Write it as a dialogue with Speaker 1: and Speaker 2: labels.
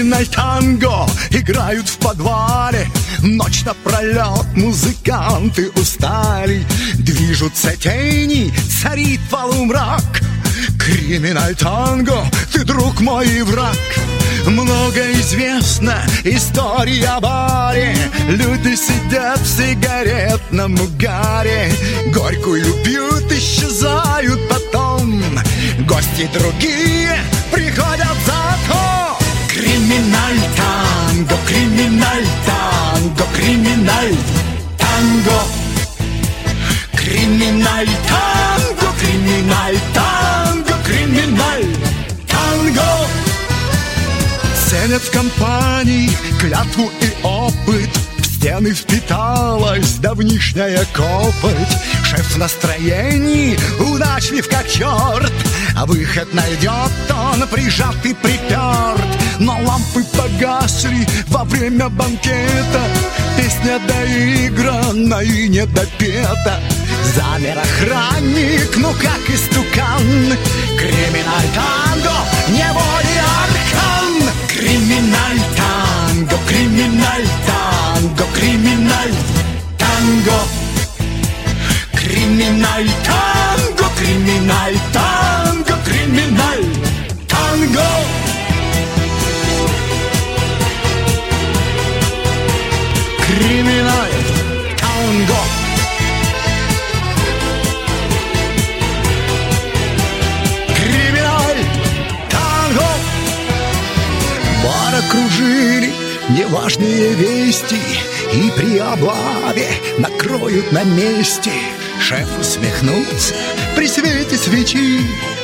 Speaker 1: Криминаль танго играют в подвале. Ночь напролет музыканты устали. Движутся тени, царит полумрак. Криминаль танго, ты друг мой и враг. Много известно историй о баре. Люди сидят в сигаретном угаре, горькую пьют, исчезают потом. Гости другие приходят зато. Криминаль танго, криминаль танго, криминаль танго. Криминаль танго, криминаль танго, криминаль танго. Ценят в компании клятву и опыт. В стены впиталась давнишняя копоть. Шеф в настроении, удачлив как черт, а выход найдет он прижат и приперт. Но лампы погасли во время банкета. Песня доиграна и не допета. Замер охранник, ну как истукан. Криминаль танго, неволи аркан. Криминаль танго, криминаль танго, криминаль танго. Криминаль танго, криминаль танго, криминаль танго. Криминаль танго. Криминаль танго. Бар окружили неважные вести, и при облаве накроют на месте. Шеф усмехнулся при свете свечи.